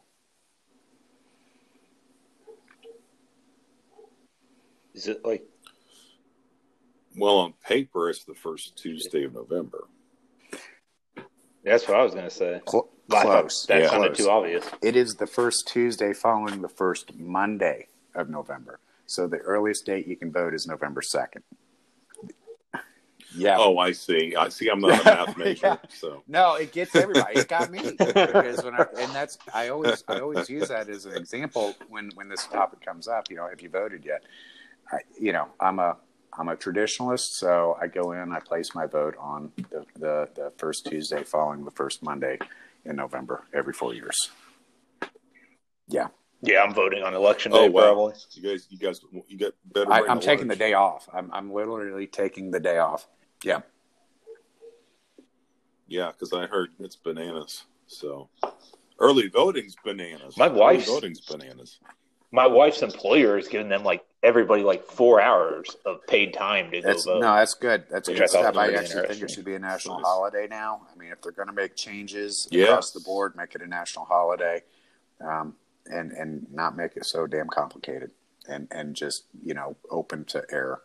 Is it like? Well, on paper, it's the first Tuesday of November. That's what I was going to say. Close. That sounded too obvious. It is the first Tuesday following the first Monday of November. So the earliest date you can vote is November 2nd. Yeah. Oh, I see. I'm not a math major, so no, it gets everybody. It got me because I always use that as an example when this topic comes up. Have you voted yet? I'm a traditionalist, so I go in, I place my vote on the first Tuesday following the first Monday in November every 4 years. Yeah. Yeah, I'm voting on election day. Probably. You guys, you get better. I'm taking the day off. I'm literally taking the day off. Yeah. Yeah, because I heard it's bananas. So early voting's bananas. My wife's employer is giving them everybody 4 hours of paid time to go vote. No, that's good. That's good stuff. I actually think it should be a national holiday now. I mean, if they're going to make changes across the board, make it a national holiday, and not make it so damn complicated, and just open to error.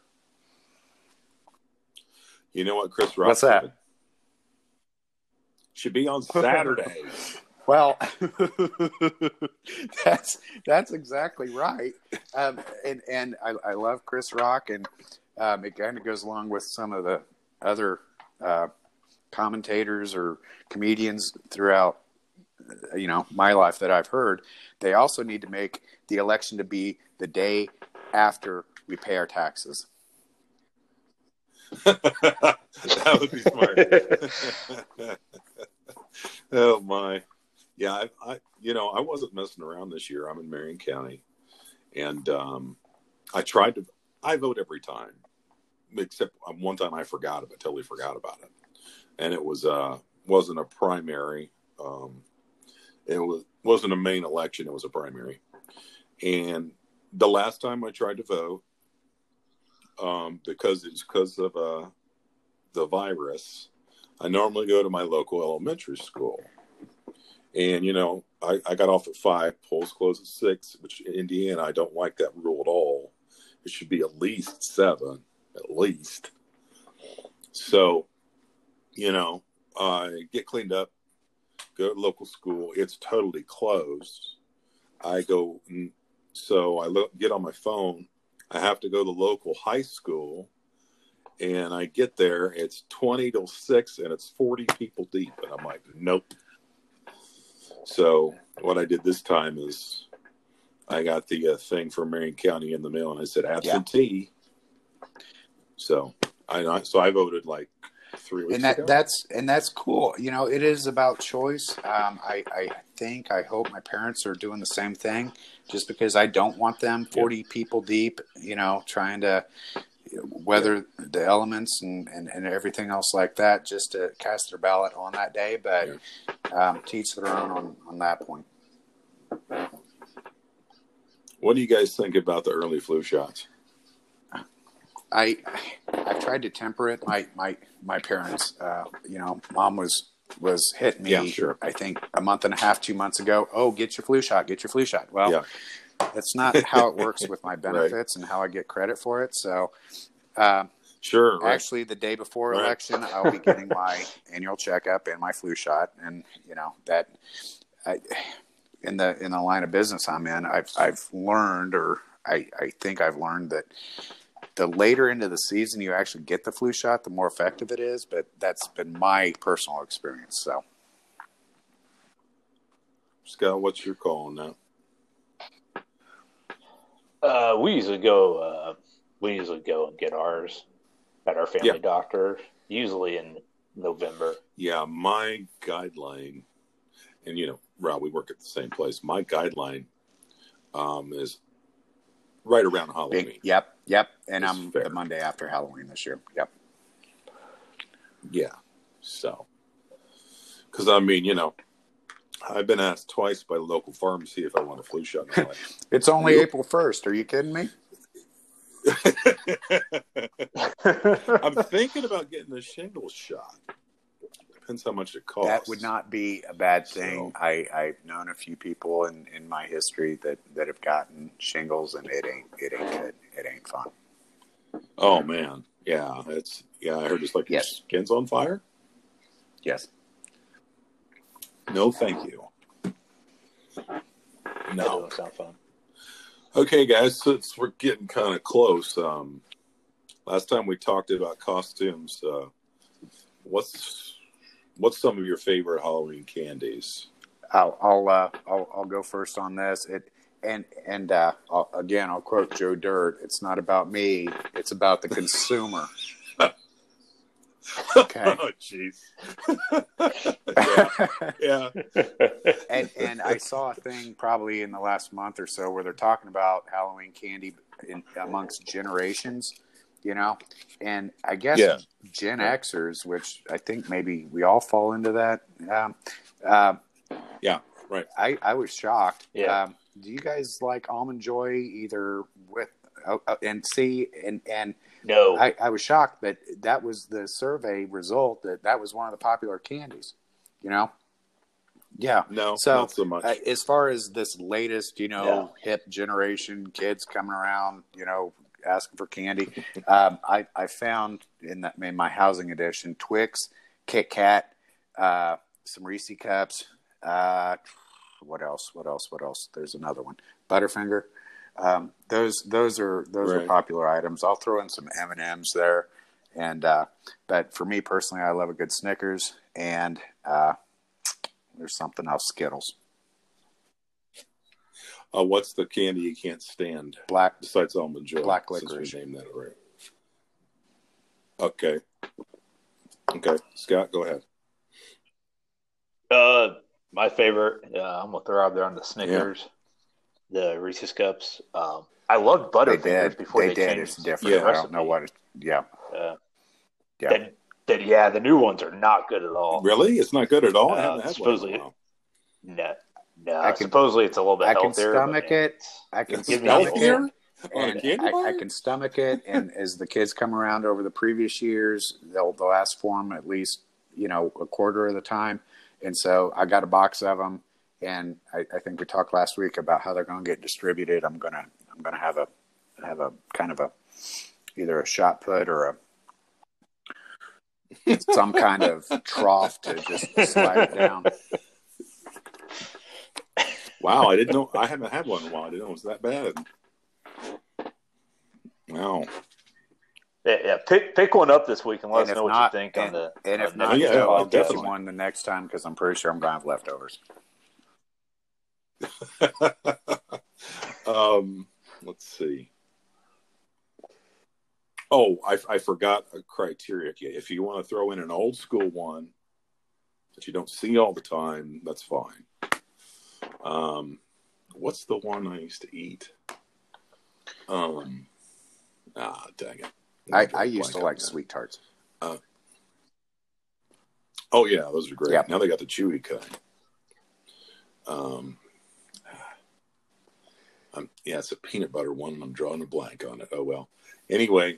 You know what, Chris Rock? What's that? Said? Should be on Saturday. Well, that's exactly right. And I love Chris Rock, and it kind of goes along with some of the other commentators or comedians throughout, my life that I've heard. They also need to make the election to be the day after we pay our taxes. That would be smart. Oh my. Yeah, I wasn't messing around this year. I'm in Marion County, and I vote every time, except one time I totally forgot about it, and it wasn't a primary. It wasn't a main election. It was a primary, and the last time I tried to vote, because of the virus, I normally go to my local elementary school. And, I got off at 5, polls close at 6, which in Indiana, I don't like that rule at all. It should be at least 7, at least. So, I get cleaned up, go to local school. It's totally closed. I go So I get on my phone. I have to go to the local high school, and I get there. It's 20 till 6, and it's 40 people deep. And I'm like, nope. So what I did this time is I got the thing from Marion County in the mail, and I said absentee. Yeah. So I voted like 3 weeks ago. That's cool. You know, it is about choice. I hope my parents are doing the same thing, just because I don't want them 40 people deep, you know, trying to weather the elements and everything else like that, just to cast their ballot on that day. But to each their own on that point. What do you guys think about the early flu shots? I've tried to temper it. My parents, you know, mom was hitting me. Yeah, sure. I think a month and a half, 2 months ago. Oh, get your flu shot. Well, that's not how it works with my benefits and how I get credit for it. So, sure. Right. Actually, the day before election, I'll be getting my annual checkup and my flu shot. And you know that in the line of business I'm in, I've learned, or I think I've learned that the later into the season you actually get the flu shot, the more effective it is. But that's been my personal experience. So, Scott, what's your call on that? We usually go and get ours at our family doctor, usually in November. Yeah, my guideline, and you know, Rob, we work at the same place. My guideline is right around Halloween. Yep. And I'm the Monday after Halloween this year. Yep. Yeah. So, because I mean, you know, I've been asked twice by the local pharmacy if I want a flu shot. Like, it's only April 1st. Are you kidding me? I'm thinking about getting a shingles shot. Depends how much it costs. That would not be a bad thing. So, I've known a few people in my history that have gotten shingles, and it ain't good. It ain't fun. Oh man, yeah, I heard it's like your skin's on fire. Yes. No, thank you. No, that doesn't sound fun. Okay, guys, since we're getting kind of close, last time we talked about costumes. What's some of your favorite Halloween candies? I'll go first on this. I'll quote Joe Dirt. It's not about me. It's about the consumer. Okay. Oh, jeez. Yeah. And I saw a thing probably in the last month or so where they're talking about Halloween candy amongst generations, you know, and I guess Gen Xers, which I think maybe we all fall into that. Yeah, right. I was shocked. Yeah. Do you guys like Almond Joy either with and no, I was shocked that was the survey result, that was one of the popular candies, you know? Yeah. No, so, not so much. As far as this latest, you know, hip generation kids coming around, you know, asking for candy, I found in my housing edition, Twix, Kit Kat, some Reese cups, what else? There's another one, Butterfinger. Those are popular items. I'll throw in some M&Ms there, and but for me personally, I love a good Snickers, and there's something else, Skittles. What's the candy you can't stand? Black, besides Almond Joy. Black licorice. Since we named that already. Okay, Scott, go ahead. My favorite, I'm gonna throw out there on the Snickers. The Reese's Cups. I loved Butterfingers before they changed. It's different. I don't know what. The new ones are not good at all. Really, it's not good at all. Supposedly, supposedly it's a little bit healthier. I can stomach it. I can stomach it. And as the kids come around over the previous years, they'll ask for them at least, you know, a quarter of the time. And so I got a box of them. And I think we talked last week about how they're going to get distributed. I'm gonna have a kind of either a shot put or some kind of trough to just slide it down. Wow, I didn't know. I haven't had one in a while. I didn't know it was that bad. Wow. Yeah. Pick one up this week and let us know what you think on the. And if not, I'll get you one the next time because I'm pretty sure I'm going to have leftovers. Let's see. Oh, I forgot a criteria. If you want to throw in an old school one that you don't see all the time, that's fine. What's the one I used to eat? Dang it. I used to like sweet tarts. Oh yeah, those are great. Yep. Now they got the chewy kind. Yeah, it's a peanut butter one. I'm drawing a blank on it. Oh well. Anyway,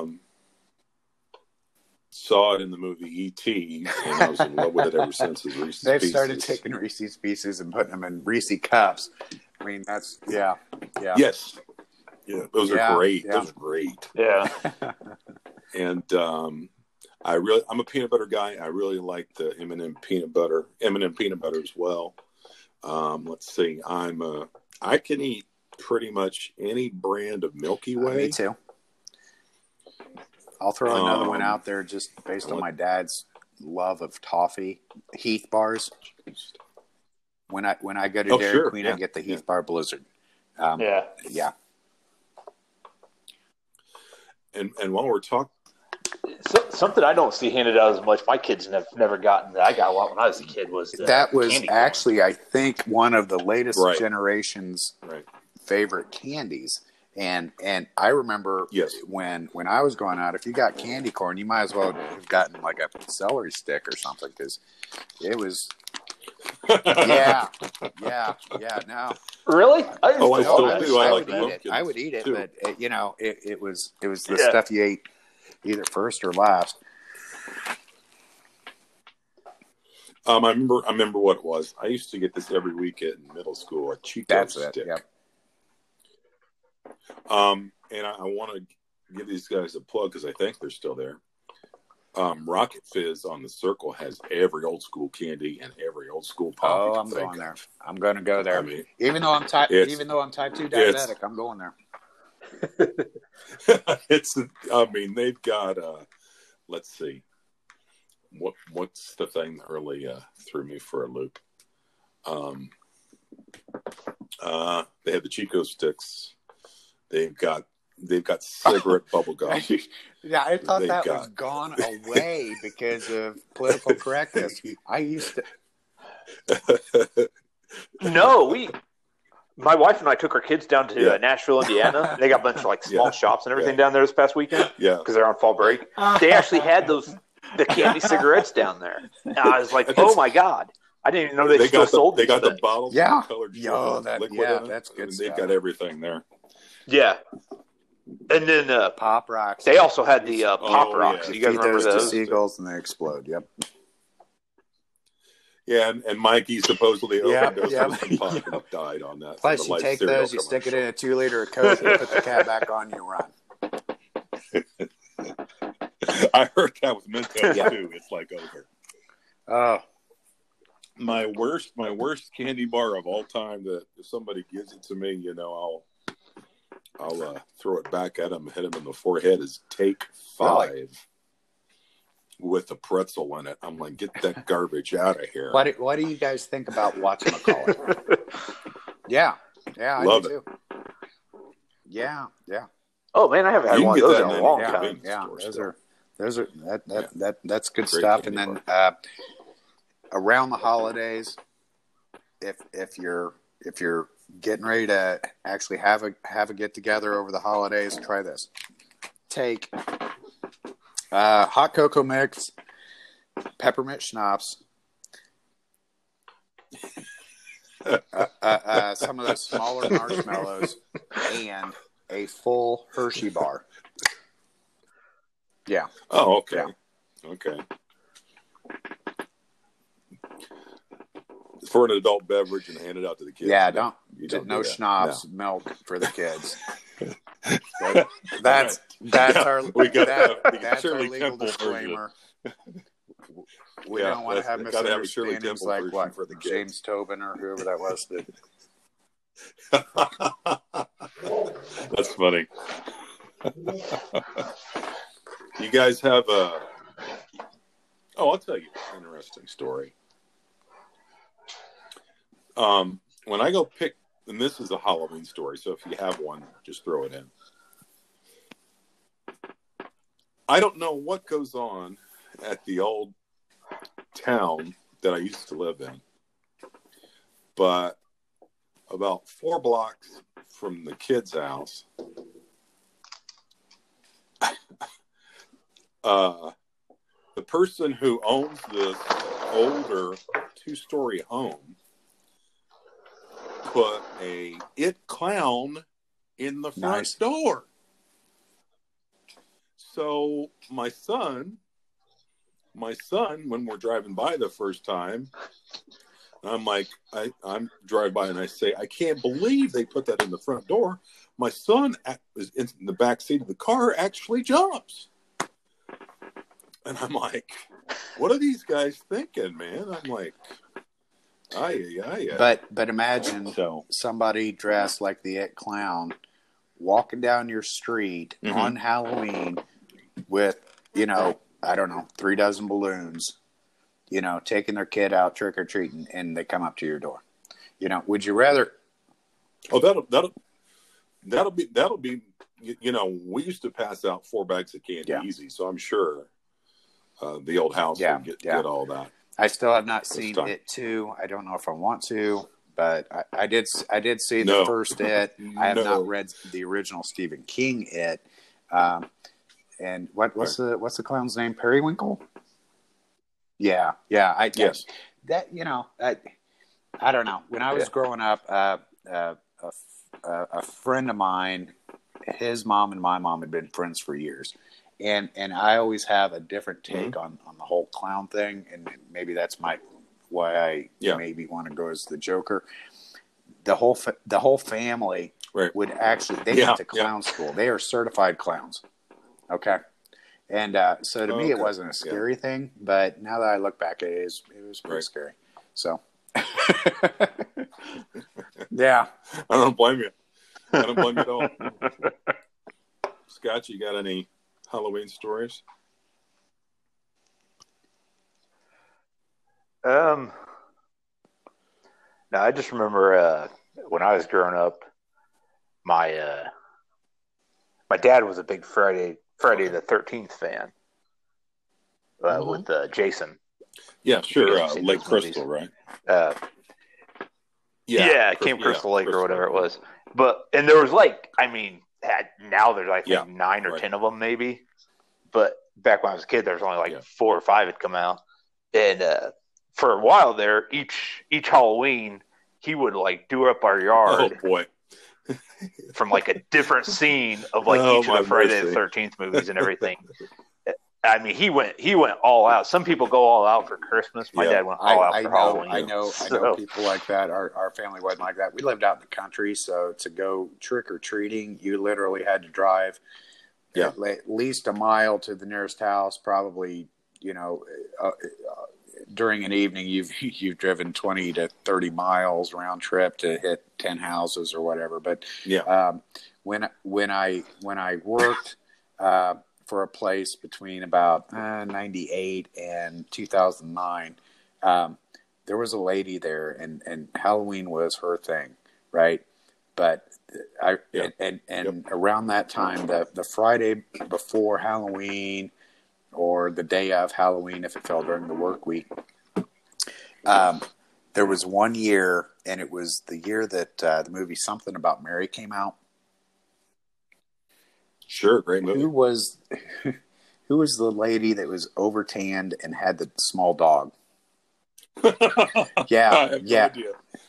saw it in the movie E.T. and I was in love with it ever since. Reese's They've Pieces. Started taking Reese's Pieces and putting them in Reese cups. I mean, that's yeah. Yes. Yeah, those are great. Yeah. Those are great. Yeah. And I'm a peanut butter guy. I really like the M&M peanut butter as well. Let's see. I can eat pretty much any brand of Milky Way. Me too. I'll throw another one out there just based on my dad's love of toffee. Heath bars. When I go to Dairy Queen, I get the Heath Bar Blizzard. Yeah. And while we're talking, something I don't see handed out as much. My kids have never gotten that. I got a lot when I was a kid. That was actually, I think, one of the latest generation's favorite candies. And I remember when I was going out, if you got candy corn, you might as well have gotten like a celery stick or something because it was. Yeah. No. Really? I still do. I would eat it, but it was the stuff you ate either first or last. I remember what it was. I used to get this every weekend in middle school. A Chico stick. Yep. And I want to give these guys a plug because I think they're still there. Rocket Fizz on the Circle has every old school candy and every old school pop. Oh, I'm going there. I'm going to go there. I mean, even though I'm type 2 diabetic, I'm going there. They've got. Let's see. What's the thing that really threw me for a loop? They have the Chico sticks. They've got cigarette bubble gum. Yeah, I thought was gone away because of political correctness. I used to. No, my wife and I took our kids down to Nashville, Indiana. They got a bunch of small shops and everything down there this past weekend. Yeah, because they're on fall break. They actually had the candy cigarettes down there. And I was like, oh my god. I didn't even know they still sold. They got the bottles. Yeah, colored that's good. They've got everything there. Yeah, and then Pop Rocks. They also had the Pop Rocks. Yeah. You guys remember those? To seagulls and they explode. Yep. Yeah, and Mikey supposedly overdosed on some pop and died on that. Plus, you take those, you stick it in a 2-liter of Coke, you put the cap back on, you run. I heard that with Mentos too. It's like over. Oh. My worst candy bar of all time. That if somebody gives it to me, I'll throw it back at him, hit him in the forehead. Is Take 5 with a pretzel in it. I'm like, get that garbage out of here. What do you guys think about whatchamacallit? Yeah, I love do too. Yeah. Oh man, I haven't had one of those in a long time. Yeah, that's good stuff. And then around the holidays, if you're getting ready to actually have a get together over the holidays, try this. Take hot cocoa mix, peppermint schnapps, some of those smaller marshmallows, and a full Hershey bar. Yeah. Oh, okay. Yeah. Okay. For an adult beverage and hand it out to the kids. Yeah, no schnapps, milk for the kids. That's our legal disclaimer. We don't want to have misunderstandings like what for the James Tobin or whoever that was. That's funny. You guys have a... Oh, I'll tell you an interesting story. When I go pick, and this is a Halloween story, so if you have one, just throw it in. I don't know what goes on at the old town that I used to live in, but about 4 blocks from the kid's house, the person who owns this older 2-story home put a It clown in the front door. So my son, when we're driving by the first time, I'm like, I'm driving by and I say, I can't believe they put that in the front door. My son is in the back seat of the car, actually jumps. And I'm like, what are these guys thinking, man? I'm like, But imagine somebody dressed like the It clown walking down your street on Halloween with, I don't know, 3 dozen balloons, taking their kid out trick or treating, and they come up to your door. Would you rather? Oh, that'll be. We used to pass out 4 bags of candy easy, so I'm sure the old house will get all that. I still have not seen It 2. I don't know if I want to, but I did see the first It. I have not read the original Stephen King It. And what's the clown's name? Periwinkle? Yeah. I don't know. When I was growing up, a friend of mine, his mom and my mom had been friends for years. And I always have a different take on the whole clown thing, and maybe that's why I maybe want to go as the Joker. The whole family would actually went to clown school. They are certified clowns. Okay, and so to me it wasn't a scary thing, but now that I look back, it was pretty scary. So yeah, I don't blame you. I don't blame you at all. Scott, you got any Halloween stories? No, I just remember when I was growing up, my dad was a big Friday the 13th fan with Jason. Yeah, sure. Lake Crystal, right? Camp Crystal Lake or whatever it was. And there was now there's 9 or 10 of them maybe. But back when I was a kid, there was only 4 or 5 had come out. And for a while there, each Halloween, he would do up our yard. Oh boy. From a different scene of each of the Friday the 13th movies and everything. I mean, he went all out. Some people go all out for Christmas. My dad went all out for Halloween. I know people like that. Our family wasn't like that. We lived out in the country, so to go trick or treating, you literally had to drive at least a mile to the nearest house. Probably, during an evening, you've driven 20 to 30 miles round trip to hit 10 houses or whatever. But when I worked for a place between about 98 and 2009, there was a lady there, and Halloween was her thing, right? But around that time, the Friday before Halloween or the day of Halloween, if it fell during the work week, there was one year, and it was the year that the movie Something About Mary came out. Sure, great movie. Who was the lady that was over-tanned and had the small dog? I have no idea.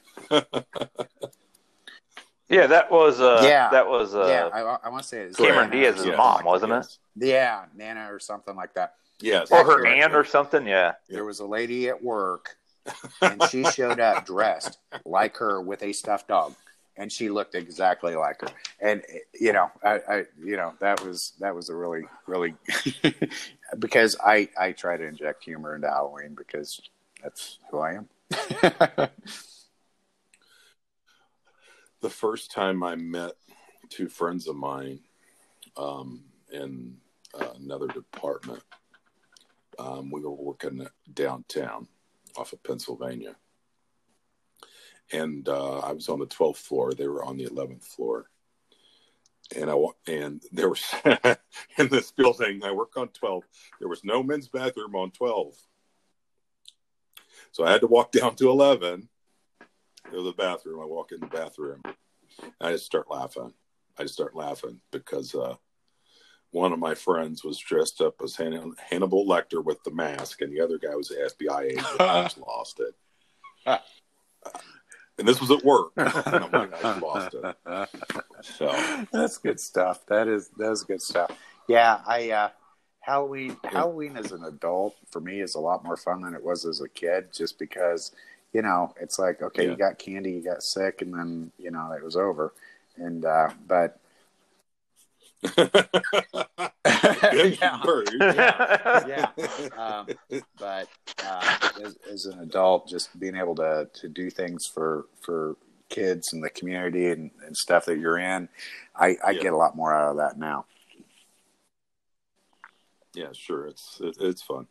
Yeah, that was. I want to say it was Cameron Diaz's mom, wasn't it? Yeah, Nana or something like that. Yes, or her aunt or something. Yeah, there was a lady at work, and she showed up dressed like her with a stuffed dog, and she looked exactly like her. And that was a really because I try to inject humor into Halloween because that's who I am. the first time I met two friends of mine in another department, we were working downtown off of Pennsylvania. And I was on the 12th floor. They were on the 11th floor. And there was in this building, I work on 12. There was no men's bathroom on 12. So I had to walk down to 11, go to the bathroom. I walk in the bathroom. And I just start laughing. Because one of my friends was dressed up as Hannibal Lecter with the mask, and the other guy was an FBI agent. I just lost it. And this was at work. And I'm like, I lost it. So that's good stuff. That's good stuff. Yeah, Halloween as an adult for me is a lot more fun than it was as a kid, just because, it's like, okay, you got candy, you got sick, and then, it was over. And, but but as an adult, just being able to do things for kids and the community and stuff that you're in, I get a lot more out of that now. Yeah, sure. It's fun.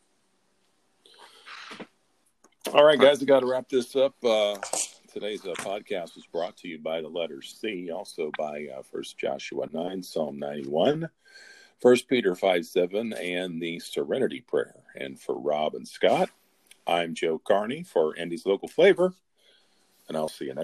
All right, guys, I got to wrap this up. Today's podcast was brought to you by the letter C, also by 1 Joshua 9, Psalm 91, 1 Peter 5:7, and the Serenity Prayer. And for Rob and Scott, I'm Joe Carney for Andy's Local Flavor, and I'll see you next time.